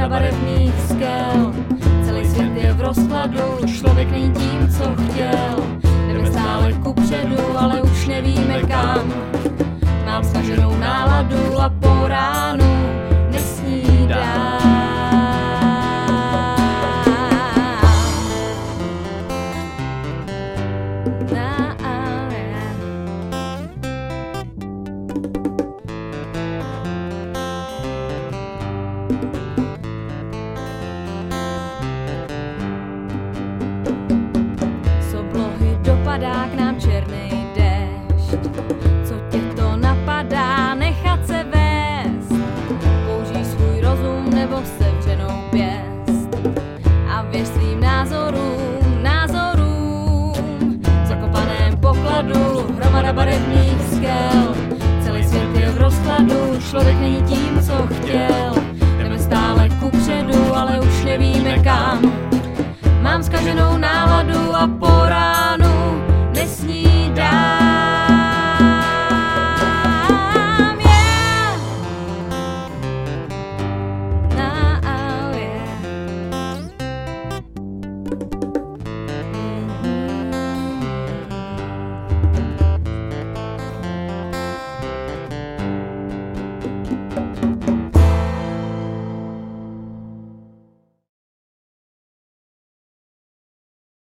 hromada barevných skel. Celý svět je v rozkladu, člověk není tím, co chtěl. Jdeme stále kupředu, ale už nevíme kam. Mám snaženou náladu a po ránu nesnídám. Z oblohy dopadá k nám černý déšť. Co tě to napadá nechat se vést? Použij svůj rozum nebo sevřenou pěst a věř svým názorům, v zakopaném pokladu hromada barevných skel. Celý svět je v rozkladu, člověk není tím, co chtěl. Jdeme stále kupředu, ale už nevíme kam. Mám zkaženou náladu a po